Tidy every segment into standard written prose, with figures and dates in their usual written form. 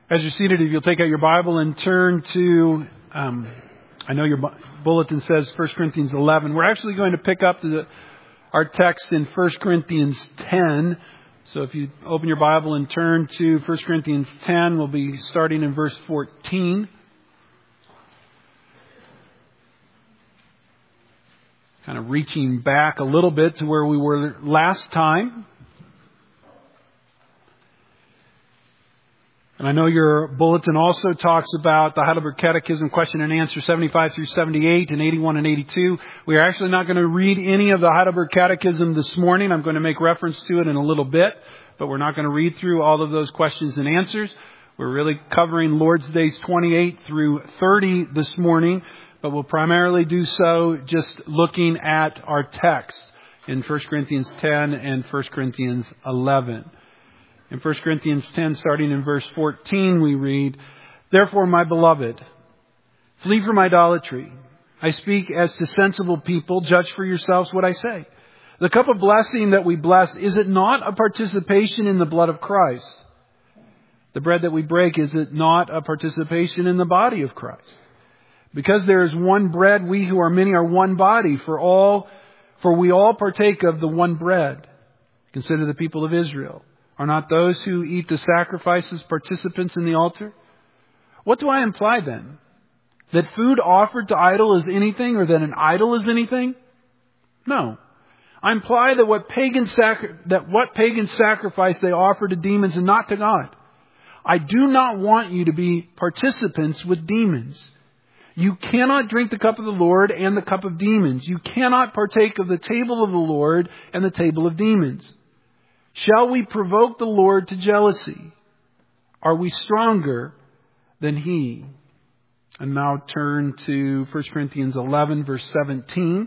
As you're seated, if you'll take out your Bible and turn to, I know your bulletin says 1 Corinthians 11. We're actually going to pick up our text in 1 Corinthians 10. So if you open your Bible and turn to 1 Corinthians 10, we'll be starting in verse 14. Kind of reaching back a little bit to where we were last time. And I know your bulletin also talks about the Heidelberg Catechism question and answer 75 through 78 and 81 and 82. We are actually not going to read any of the Heidelberg Catechism this morning. I'm going to make reference to it in a little bit, but we're not going to read through all of those questions and answers. We're really covering Lord's Days 28 through 30 this morning, but we'll primarily do so just looking at our text in 1 Corinthians 10 and 1 Corinthians 11. In 1 Corinthians 10, starting in verse 14, we read, "Therefore, my beloved, flee from idolatry. I speak as to sensible people. Judge for yourselves what I say. The cup of blessing that we bless, is it not a participation in the blood of Christ? The bread that we break, is it not a participation in the body of Christ? Because there is one bread, we who are many are one body, for we all partake of the one bread. Consider the people of Israel. Are not those who eat the sacrifices participants in the altar? What do I imply then? That food offered to idol is anything, or that an idol is anything? No. I imply that what pagan sacrifice they offer to demons and not to God. I do not want you to be participants with demons. You cannot drink the cup of the Lord and the cup of demons. You cannot partake of the table of the Lord and the table of demons. Shall we provoke the Lord to jealousy? Are we stronger than He?" And now turn to 1 Corinthians 11, verse 17.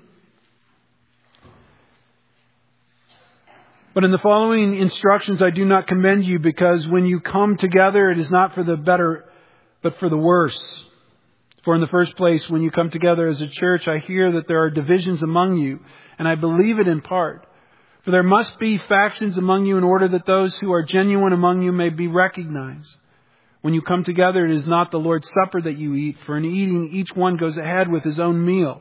"But in the following instructions I do not commend you, because when you come together it is not for the better, but for the worse. For in the first place, when you come together as a church, I hear that there are divisions among you, and I believe it in part. For there must be factions among you in order that those who are genuine among you may be recognized. When you come together, it is not the Lord's Supper that you eat, for in eating each one goes ahead with his own meal.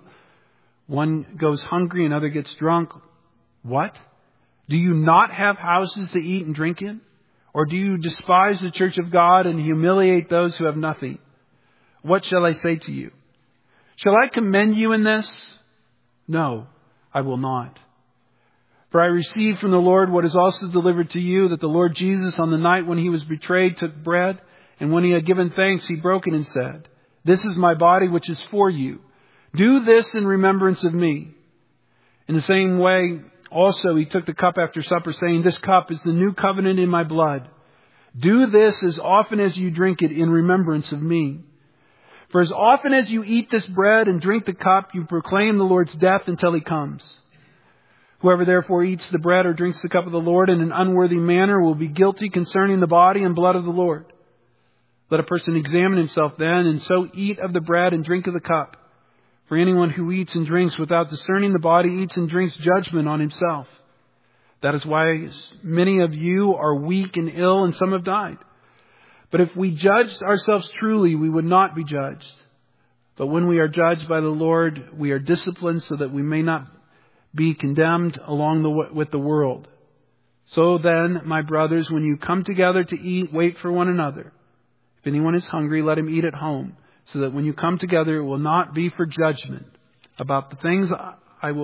One goes hungry, another gets drunk. What? Do you not have houses to eat and drink in? Or do you despise the church of God and humiliate those who have nothing? What shall I say to you? Shall I commend you in this? No, I will not. For I received from the Lord what is also delivered to you, that the Lord Jesus, on the night when He was betrayed, took bread, and when He had given thanks, He broke it and said, 'This is my body which is for you. Do this in remembrance of me.' In the same way, also He took the cup after supper, saying, 'This cup is the new covenant in my blood. Do this as often as you drink it in remembrance of me. For as often as you eat this bread and drink the cup, you proclaim the Lord's death until He comes. Whoever therefore eats the bread or drinks the cup of the Lord in an unworthy manner will be guilty concerning the body and blood of the Lord. Let a person examine himself then, and so eat of the bread and drink of the cup. For anyone who eats and drinks without discerning the body eats and drinks judgment on himself. That is why many of you are weak and ill, and some have died. But if we judged ourselves truly, we would not be judged. But when we are judged by the Lord, we are disciplined so that we may not be condemned along with the world. So then, my brothers, when you come together to eat, wait for one another. If anyone is hungry, let him eat at home, so that when you come together, it will not be for judgment. About the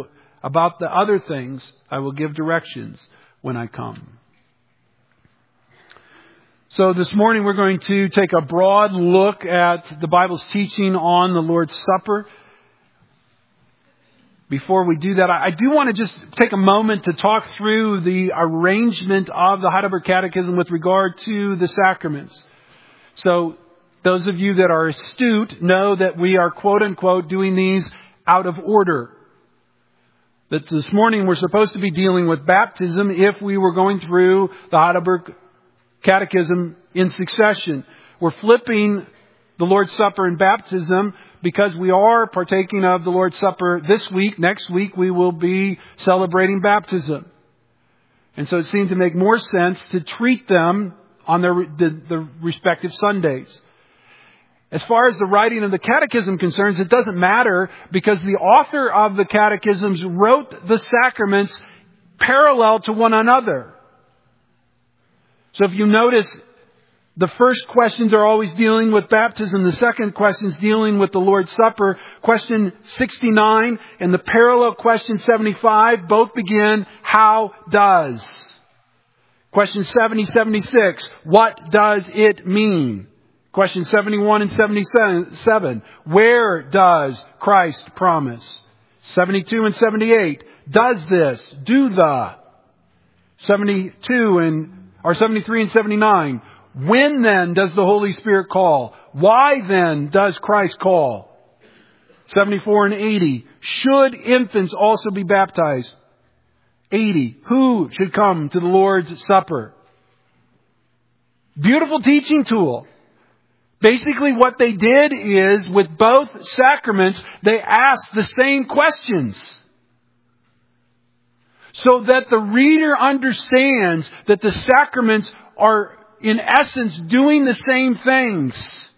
other things, I will give directions when I come." So this morning we're going to take a broad look at the Bible's teaching on the Lord's Supper. Before we do that, I do want to just take a moment to talk through the arrangement of the Heidelberg Catechism with regard to the sacraments. So those of you that are astute know that we are, quote unquote, doing these out of order. That this morning we're supposed to be dealing with baptism if we were going through the Heidelberg Catechism in succession. We're flipping the Lord's Supper and baptism because we are partaking of the Lord's Supper this week. Next week we will be celebrating baptism. And so it seemed to make more sense to treat them on the respective Sundays. As far as the writing of the catechism concerns, it doesn't matter because the author of the catechisms wrote the sacraments parallel to one another. So if you notice, the first questions are always dealing with baptism. The second question is dealing with the Lord's Supper. Question 69 and the parallel question 75 both begin, how does? Question 70, 76, what does it mean? Question 71 and 77, where does Christ promise? 72 and 78, does this, do the? 73 and 79, when then does the Holy Spirit call? Why then does Christ call? 74 and 80, should infants also be baptized? 80, who should come to the Lord's Supper? Beautiful teaching tool. Basically what they did is, with both sacraments, they asked the same questions. So that the reader understands that the sacraments are, in essence, doing the same things.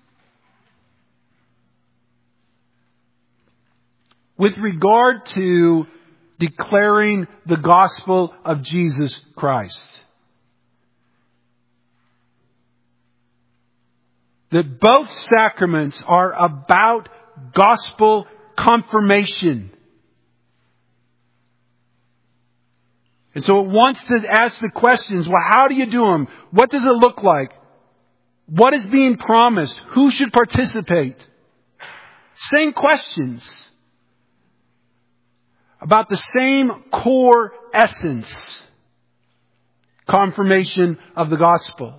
With regard to declaring the gospel of Jesus Christ. That both sacraments are about gospel confirmation. And so it wants to ask the questions, well, how do you do them? What does it look like? What is being promised? Who should participate? Same questions. About the same core essence. Confirmation of the gospel.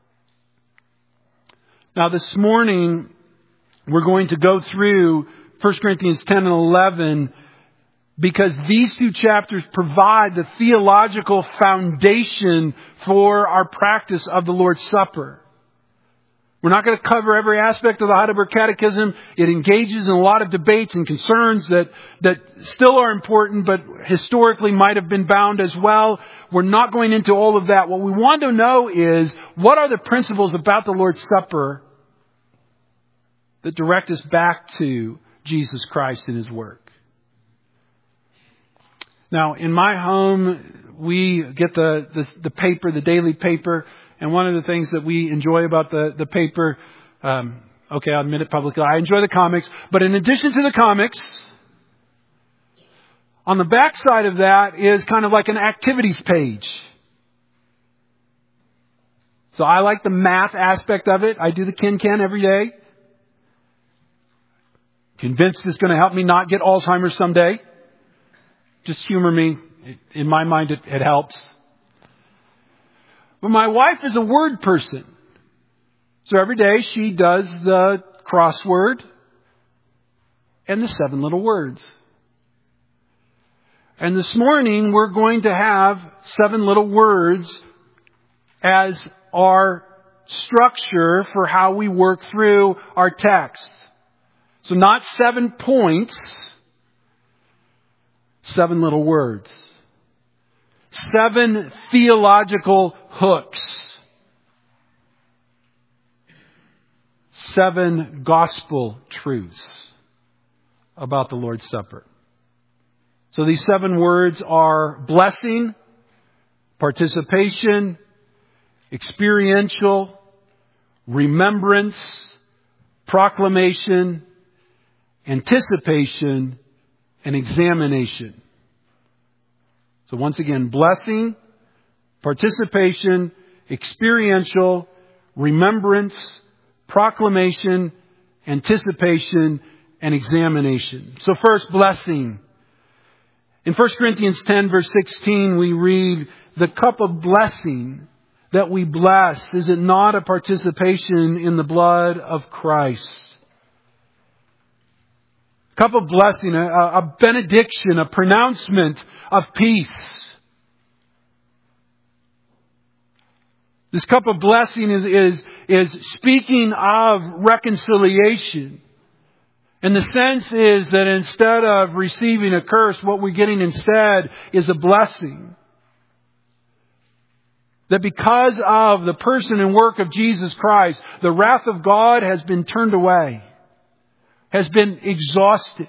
Now this morning, we're going to go through 1 Corinthians 10 and 11 because these two chapters provide the theological foundation for our practice of the Lord's Supper. We're not going to cover every aspect of the Heidelberg Catechism. It engages in a lot of debates and concerns that still are important, but historically might have been bound as well. We're not going into all of that. What we want to know is, what are the principles about the Lord's Supper that direct us back to Jesus Christ and His work? Now, in my home, we get the paper, the daily paper. And one of the things that we enjoy about the paper, I'll admit it publicly, I enjoy the comics. But in addition to the comics, on the back side of that is kind of like an activities page. So I like the math aspect of it. I do the Kin every day. Convinced it's going to help me not get Alzheimer's someday. Just humor me. In my mind, it helps. But my wife is a word person. So every day she does the crossword and the 7 little words. And this morning we're going to have 7 little words as our structure for how we work through our text. So not 7 points, 7 little words. 7 theological hooks. 7 gospel truths about the Lord's Supper. So these 7 words are blessing, participation, experiential, remembrance, proclamation, anticipation, and examination. So once again, blessing, participation, experiential, remembrance, proclamation, anticipation, and examination. So first, blessing. In 1 Corinthians 10 verse 16 we read, the cup of blessing that we bless, is it not a participation in the blood of Christ? Cup of blessing, a benediction, a pronouncement of peace. This cup of blessing is speaking of reconciliation. And the sense is that instead of receiving a curse, what we're getting instead is a blessing. that because of the person and work of Jesus Christ, the wrath of God has been turned away, has been exhausted.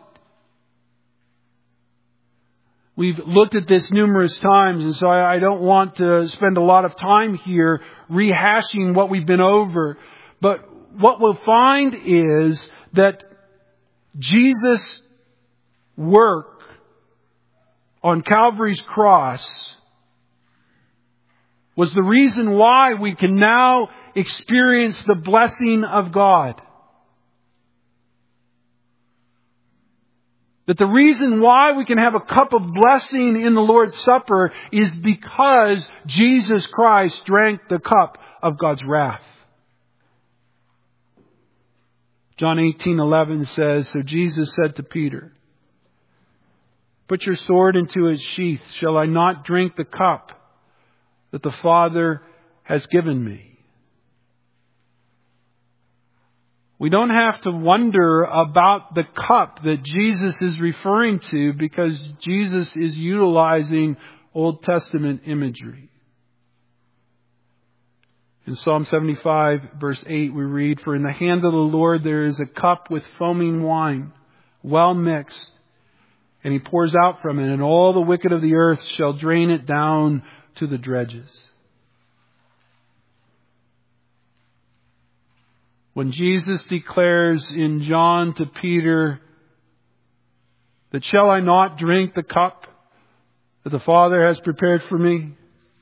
We've looked at this numerous times, and so I don't want to spend a lot of time here rehashing what we've been over. But what we'll find is that Jesus' work on Calvary's cross was the reason why we can now experience the blessing of God. That the reason why we can have a cup of blessing in the Lord's Supper is because Jesus Christ drank the cup of God's wrath. John 18:11 says, "So Jesus said to Peter, 'Put your sword into its sheath. Shall I not drink the cup that the Father has given me?'" We don't have to wonder about the cup that Jesus is referring to because Jesus is utilizing Old Testament imagery. In Psalm 75, verse 8, we read, "For in the hand of the Lord there is a cup with foaming wine, well mixed, and He pours out from it, and all the wicked of the earth shall drain it down to the dredges." When Jesus declares in John to Peter that, "Shall I not drink the cup that the Father has prepared for me?"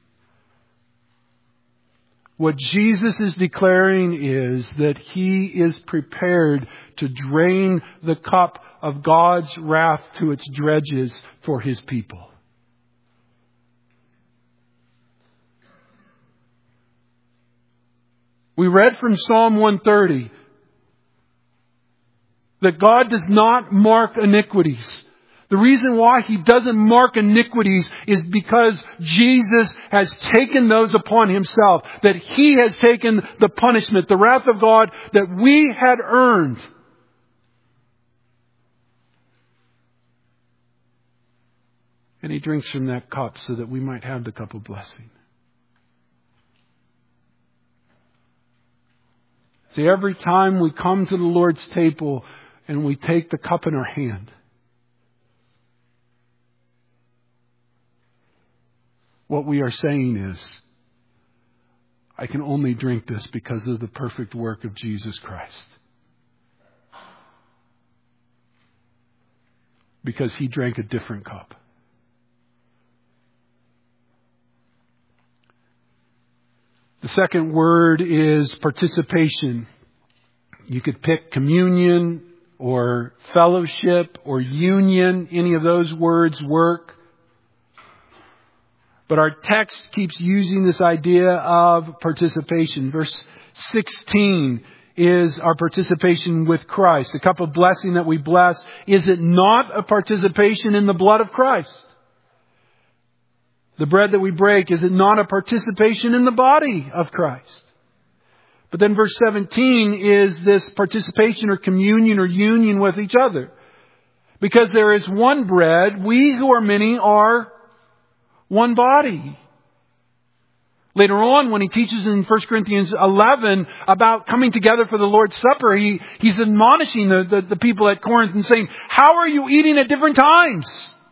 What Jesus is declaring is that He is prepared to drain the cup of God's wrath to its dredges for His people. We read from Psalm 130 that God does not mark iniquities. The reason why He doesn't mark iniquities is because Jesus has taken those upon Himself. That He has taken the punishment, the wrath of God that we had earned. And He drinks from that cup so that we might have the cup of blessing. See, every time we come to the Lord's table and we take the cup in our hand, what we are saying is, I can only drink this because of the perfect work of Jesus Christ. Because He drank a different cup. The second word is participation. You could pick communion or fellowship or union. Any of those words work. But our text keeps using this idea of participation. Verse 16 is our participation with Christ. The cup of blessing that we bless, is it not a participation in the blood of Christ? The bread that we break, is it not a participation in the body of Christ? But then verse 17 is this participation or communion or union with each other. Because there is one bread, we who are many are one body. Later on, when he teaches in 1 Corinthians 11 about coming together for the Lord's Supper, he's admonishing the people at Corinth and saying, how are you eating at different times?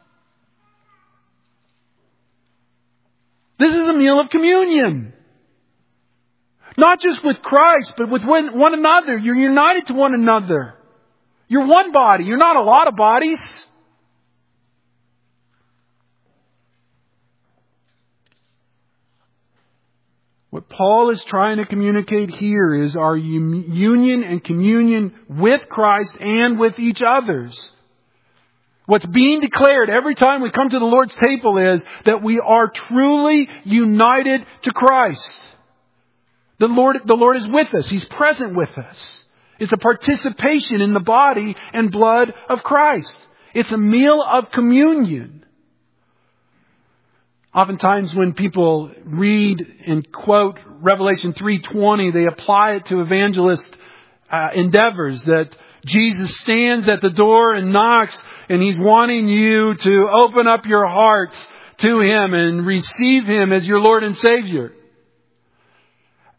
This is a meal of communion. Not just with Christ, but with one another. You're united to one another. You're one body. You're not a lot of bodies. What Paul is trying to communicate here is our union and communion with Christ and with each other's. What's being declared every time we come to the Lord's table is that we are truly united to Christ. The Lord is with us. He's present with us. It's a participation in the body and blood of Christ. It's a meal of communion. Oftentimes when people read and quote Revelation 3:20, they apply it to evangelist endeavors that Jesus stands at the door and knocks, and He's wanting you to open up your hearts to Him and receive Him as your Lord and Savior.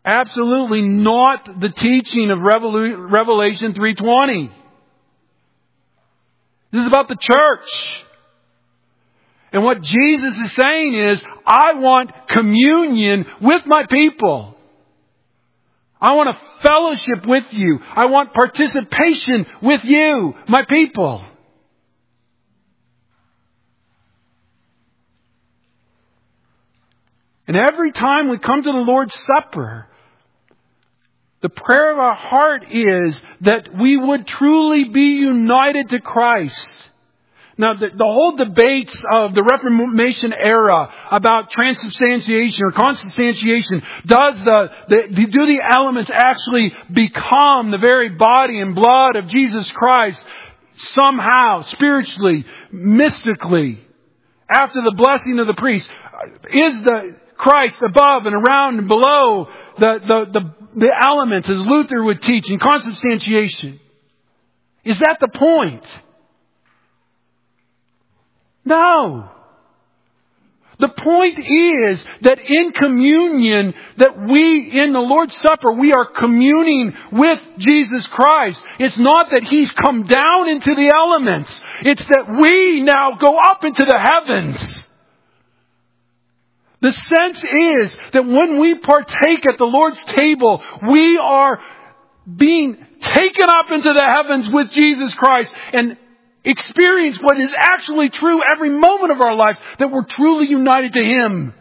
Absolutely not the teaching of Revelation 3:20. This is about the church. And what Jesus is saying is, I want communion with my people. I want a fellowship with you. I want participation with you, my people. And every time we come to the Lord's Supper, the prayer of our heart is that we would truly be united to Christ. Now, the whole debates of the Reformation era about transubstantiation or consubstantiation, do the elements actually become the very body and blood of Jesus Christ somehow, spiritually, mystically, after the blessing of the priest? Is the Christ above and around and below the elements, as Luther would teach in consubstantiation? Is that the point? No. The point is that in communion, that in the Lord's Supper, we are communing with Jesus Christ. It's not that He's come down into the elements. It's that we now go up into the heavens. The sense is that when we partake at the Lord's table, we are being taken up into the heavens with Jesus Christ and experience what is actually true every moment of our life, that we're truly united to Him.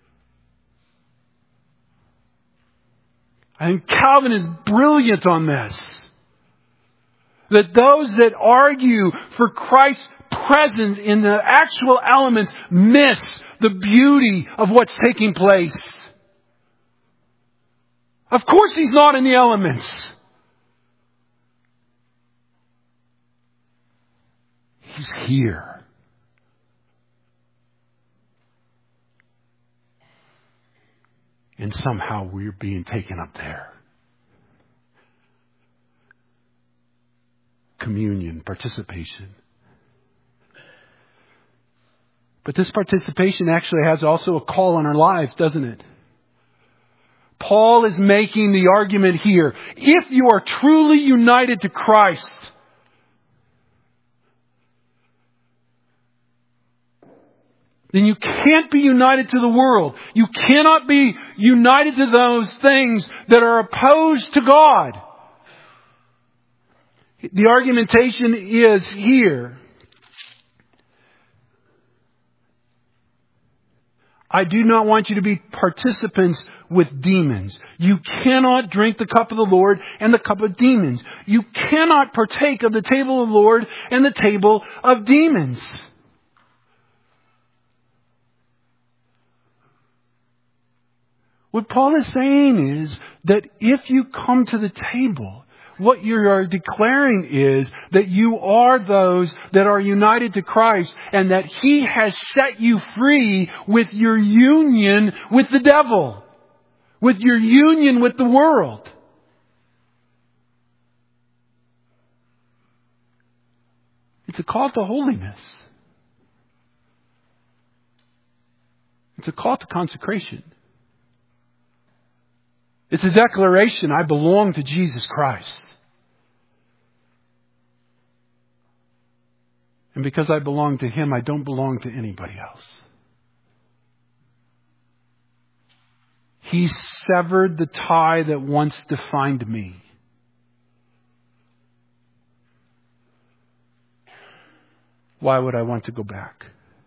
I think Calvin is brilliant on this. That those that argue for Christ's presence in the actual elements miss the beauty of what's taking place. Of course He's not in the elements. He's here. And somehow we're being taken up there. Communion, participation. But this participation actually has also a call on our lives, doesn't it? Paul is making the argument here. If you are truly united to Christ, then you can't be united to the world. You cannot be united to those things that are opposed to God. The argumentation is here. I do not want you to be participants with demons. You cannot drink the cup of the Lord and the cup of demons. You cannot partake of the table of the Lord and the table of demons. What Paul is saying is that if you come to the table, what you are declaring is that you are those that are united to Christ and that He has set you free with your union with the devil, with your union with the world. It's a call to holiness. It's a call to consecration. It's a declaration, I belong to Jesus Christ. And because I belong to Him, I don't belong to anybody else. He severed the tie that once defined me. Why would I want to go back?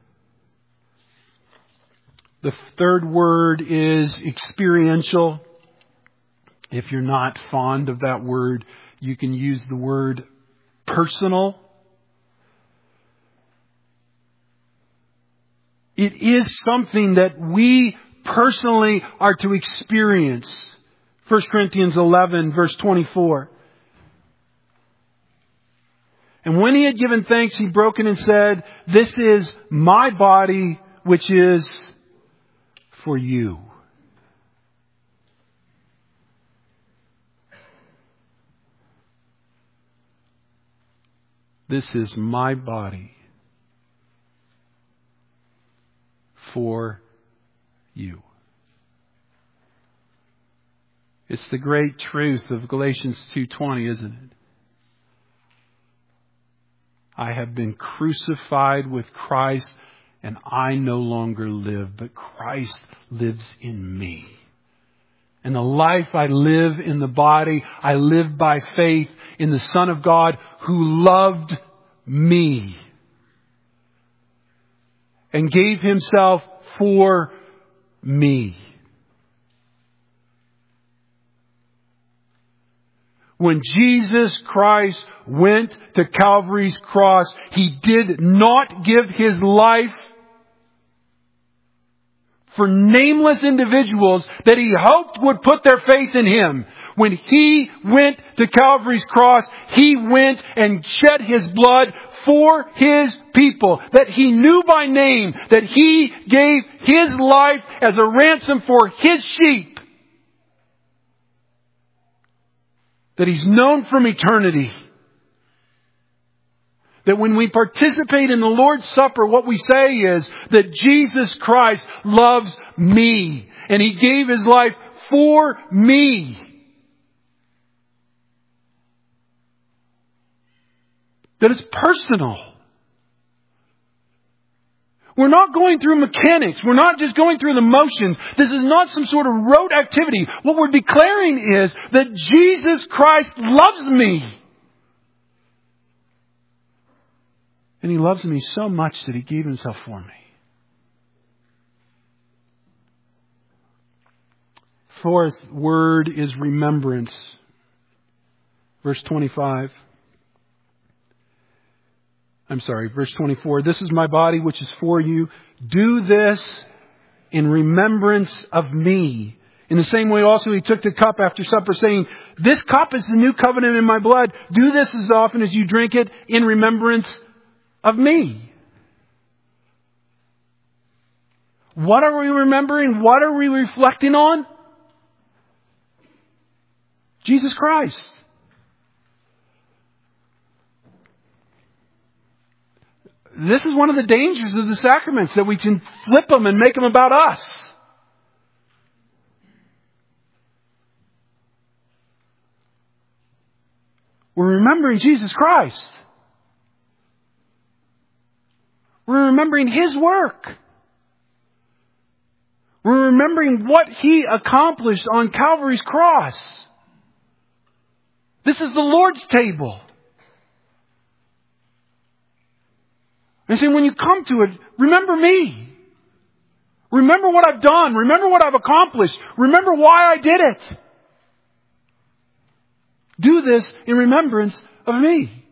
The third word is experiential. If you're not fond of that word, you can use the word personal. It is something that we personally are to experience. 1 Corinthians 11, verse 24. And when He had given thanks, He broke it and said, "This is my body, which is for you." This is my body for you. It's the great truth of Galatians 2:20, isn't it? I have been crucified with Christ, and I no longer live, but Christ lives in me. And the life I live in the body, I live by faith in the Son of God who loved me and gave Himself for me. When Jesus Christ went to Calvary's cross, He did not give His life for nameless individuals that He hoped would put their faith in Him. When He went to Calvary's cross, He went and shed His blood for His people that He knew by name, that He gave His life as a ransom for His sheep, that He's known from eternity. That when we participate in the Lord's Supper, what we say is that Jesus Christ loves me and He gave His life for me. That it's personal. We're not going through mechanics. We're not just going through the motions. This is not some sort of rote activity. What we're declaring is that Jesus Christ loves me. And He loves me so much that He gave Himself for me. Fourth word is remembrance. Verse 25. Verse 24. This is my body which is for you. Do this in remembrance of me. In the same way also He took the cup after supper, saying, this cup is the new covenant in my blood. Do this as often as you drink it in remembrance of me. What are we remembering? What are we reflecting on? Jesus Christ. This is one of the dangers of the sacraments, that we can flip them and make them about us. We're remembering Jesus Christ. We're remembering His work. We're remembering what He accomplished on Calvary's cross. This is the Lord's table. And see, when you come to it, remember me. Remember what I've done. Remember what I've accomplished. Remember why I did it. Do this in remembrance of me.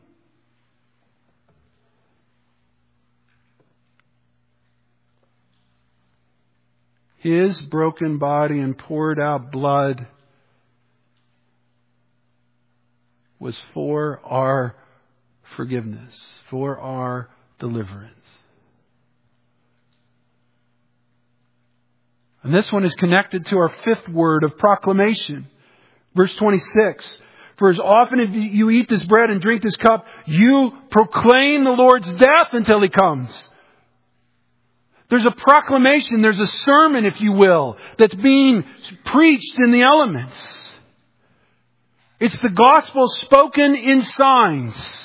His broken body and poured out blood was for our forgiveness, for our deliverance. And this one is connected to our fifth word of proclamation. Verse 26. For as often as you eat this bread and drink this cup, you proclaim the Lord's death until He comes. There's a proclamation, there's a sermon, if you will, that's being preached in the elements. It's the gospel spoken in signs.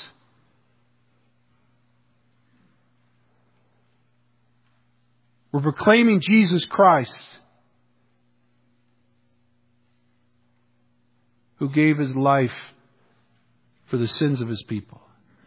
We're proclaiming Jesus Christ, who gave His life for the sins of His people.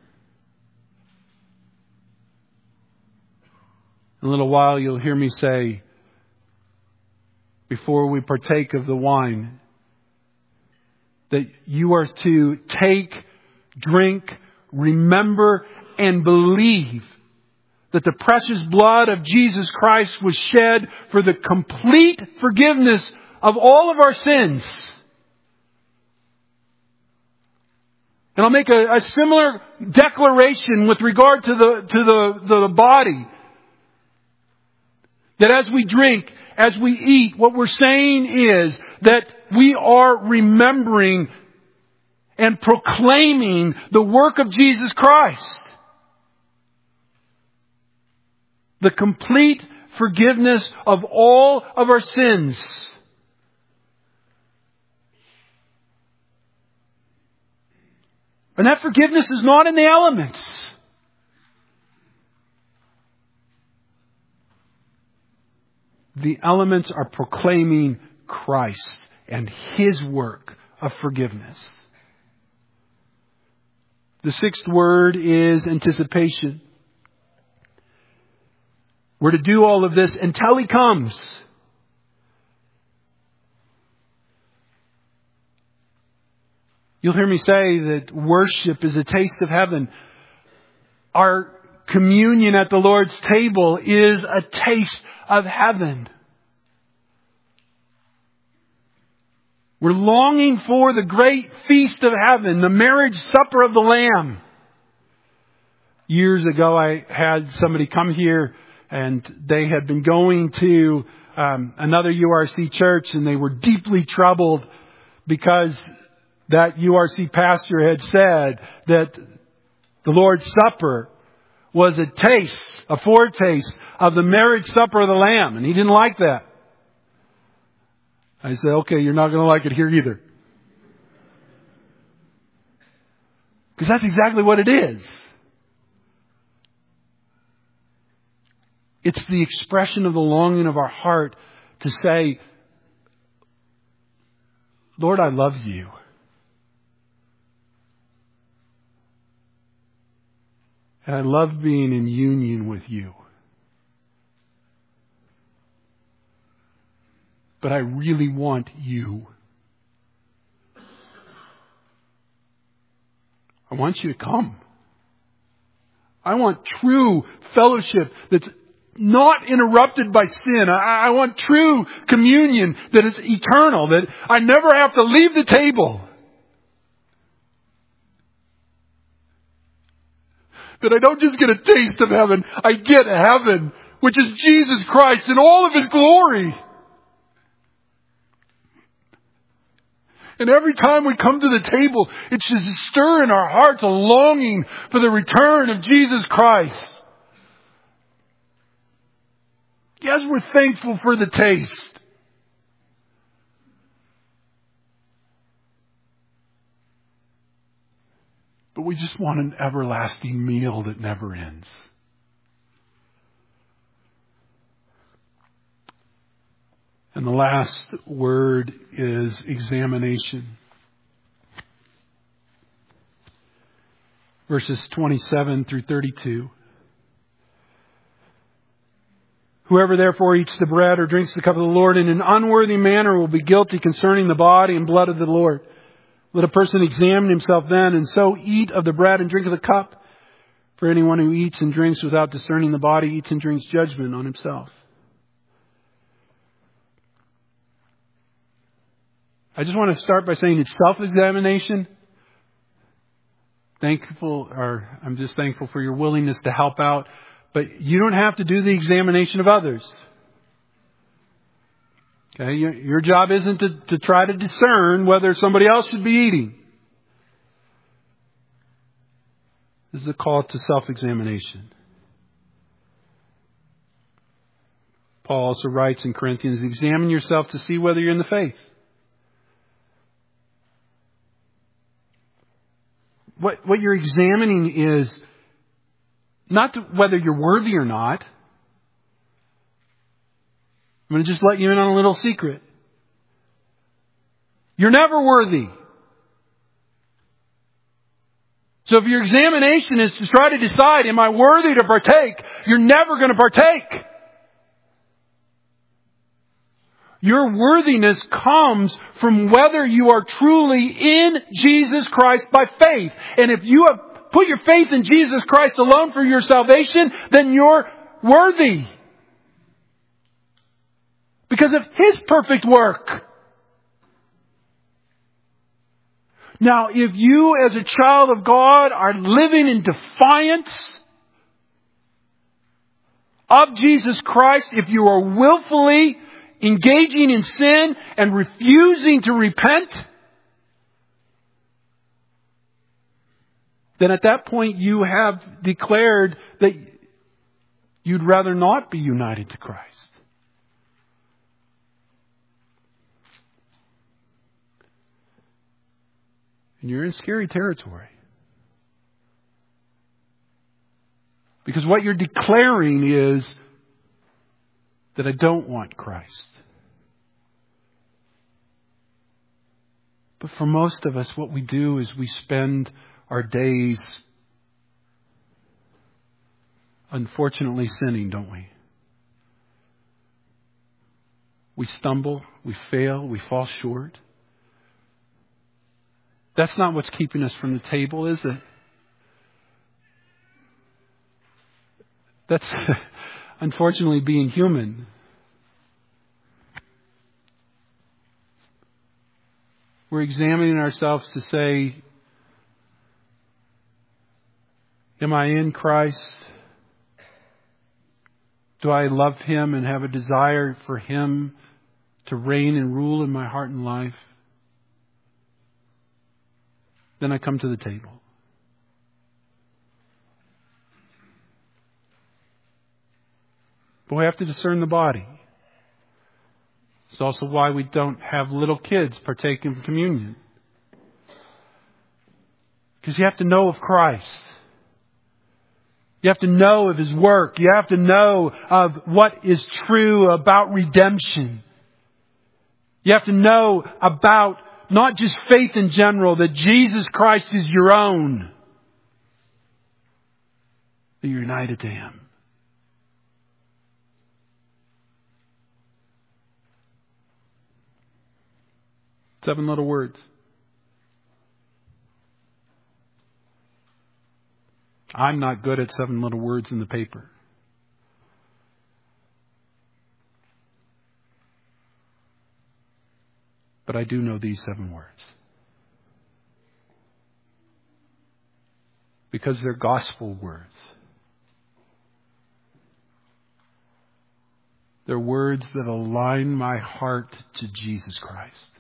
In a little while you'll hear me say, before we partake of the wine, that you are to take, drink, remember, and believe that the precious blood of Jesus Christ was shed for the complete forgiveness of all of our sins. And I'll make a similar declaration with regard to the body. That as we drink, as we eat, what we're saying is that we are remembering and proclaiming the work of Jesus Christ. The complete forgiveness of all of our sins. And that forgiveness is not in the elements. The elements are proclaiming Christ and His work of forgiveness. The sixth word is anticipation. We're to do all of this until He comes. You'll hear me say that worship is a taste of heaven. Our communion at the Lord's table is a taste of heaven. We're longing for the great feast of heaven, the marriage supper of the Lamb. Years ago, I had somebody come here and they had been going to another URC church, and they were deeply troubled because that URC pastor had said that the Lord's Supper was a taste, a foretaste of the marriage supper of the Lamb. And he didn't like that. I said, okay, you're not going to like it here either. Because that's exactly what it is. It's the expression of the longing of our heart to say, Lord, I love you. And I love being in union with you. But I really want you. I want you to come. I want true fellowship that's not interrupted by sin. I want true communion that is eternal, that I never have to leave the table. That I don't just get a taste of heaven, I get heaven, which is Jesus Christ in all of His glory. And every time we come to the table, it should stir in our hearts a longing for the return of Jesus Christ. Yes, we're thankful for the taste. But we just want an everlasting meal that never ends. And the last word is examination. Verses 27 through 32. Whoever therefore eats the bread or drinks the cup of the Lord in an unworthy manner will be guilty concerning the body and blood of the Lord. Let a person examine himself then, and so eat of the bread and drink of the cup. For anyone who eats and drinks without discerning the body eats and drinks judgment on himself. I just want to start by saying it's self-examination. I'm just thankful for your willingness to help out. But you don't have to do the examination of others. Okay, your job isn't to try to discern whether somebody else should be eating. This is a call to self-examination. Paul also writes in Corinthians, examine yourself to see whether you're in the faith. What you're examining is not whether you're worthy or not. I'm going to just let you in on a little secret. You're never worthy. So if your examination is to try to decide, am I worthy to partake? You're never going to partake. Your worthiness comes from whether you are truly in Jesus Christ by faith. And if you have put your faith in Jesus Christ alone for your salvation, then you're worthy. Because of His perfect work. Now, if you as a child of God are living in defiance of Jesus Christ, if you are willfully engaging in sin and refusing to repent, then at that point you have declared that you'd rather not be united to Christ. And you're in scary territory. Because what you're declaring is that I don't want Christ. But for most of us, what we do is we spend our days, unfortunately, sinning, don't we? We stumble, we fail, we fall short. That's not what's keeping us from the table, is it? That's unfortunately being human. We're examining ourselves to say, am I in Christ? Do I love Him and have a desire for Him to reign and rule in my heart and life? Then I come to the table. But we have to discern the body. It's also why we don't have little kids partake in communion. Because you have to know of Christ. You have to know of His work. You have to know of what is true about redemption. You have to know about not just faith in general, that Jesus Christ is your own. That you're united to Him. 7 little words. I'm not good at 7 little words in the paper. But I do know these 7 words. Because they're gospel words. They're words that align my heart to Jesus Christ.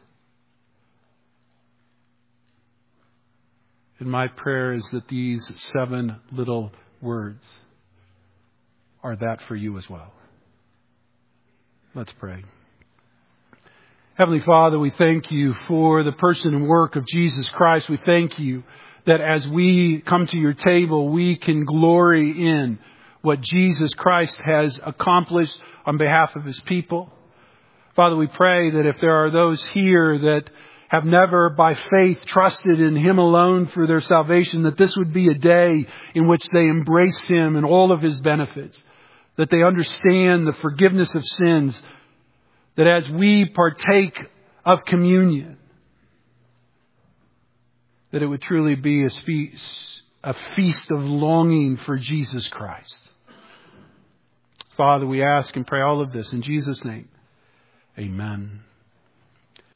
And my prayer is that these 7 little words are that for you as well. Let's pray. Heavenly Father, we thank You for the person and work of Jesus Christ. We thank You that as we come to Your table, we can glory in what Jesus Christ has accomplished on behalf of His people. Father, we pray that if there are those here that have never by faith trusted in Him alone for their salvation, that this would be a day in which they embrace Him and all of His benefits, that they understand the forgiveness of sins, that as we partake of communion, that it would truly be a feast of longing for Jesus Christ. Father, we ask and pray all of this in Jesus' name. Amen.